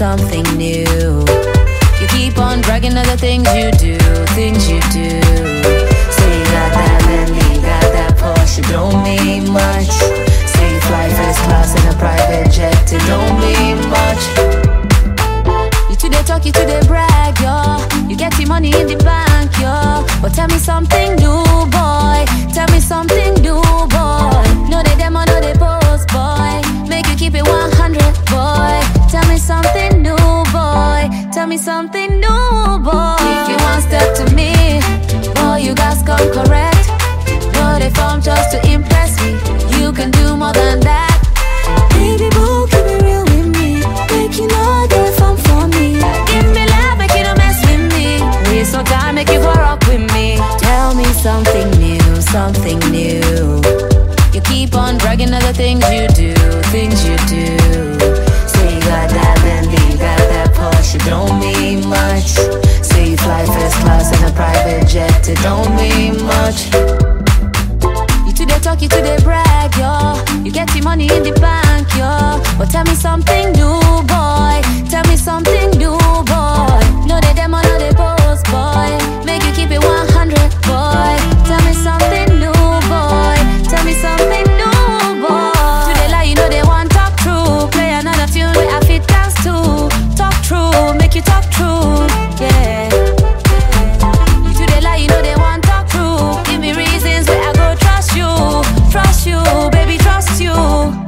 something new. You keep on bragging of the things you do, things you do. Say you got that Bentley, got that Porsche, it don't mean much. Say you fly first class in a private jet, it don't mean much. You today talk, you today brag, yo. You get the money in the bank, yo. But tell me something new, boy. Tell me something new, boy. No they demo, no they pose, boy. Make you keep it 100, boy. Tell me something new, boy. Tell me something new, boy. If you want step to me, boy, you guys come correct. No they form just to impress me. You can do more than that. Baby boo, keep it real with me. Make you know they form for me. Give me love, make you don't mess with me. Waste no time, make you go rock with me. Tell me something new, something new. You keep on bragging of the things you do, things you do. Say you got that Bentley, got that Porsche, it don't mean much. Say you fly first class in a private jet, it don't mean much. You today talk, you today brag, yo. You get the money in the bank, yo. But tell me something new, boy. Tell me something new, boy. No they demo, no they pose, boy. Make you keep it 100, boy. Tell me something new, boy. Tell me something new, boy. Today lie, you know they want talk true. Play another tune where I fit dance to. Talk true, make you talk true, yeah. You today lie, you know they want talk true. Give me reasons where I go trust you, baby, trust you.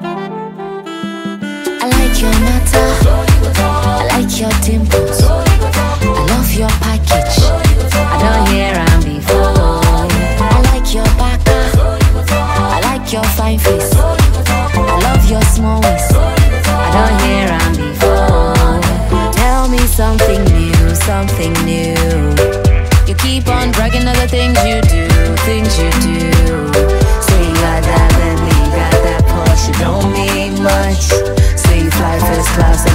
I like your matter, I like your dimples, I love your package, I don't hear am before. I like your back, I like your fine face, I love your small waist, I don't hear am before. Tell me something new, something new. You keep on bragging of the things you do, things you do. Say you got that Bentley, got that Porsche, it don't mean much. Say you fly first class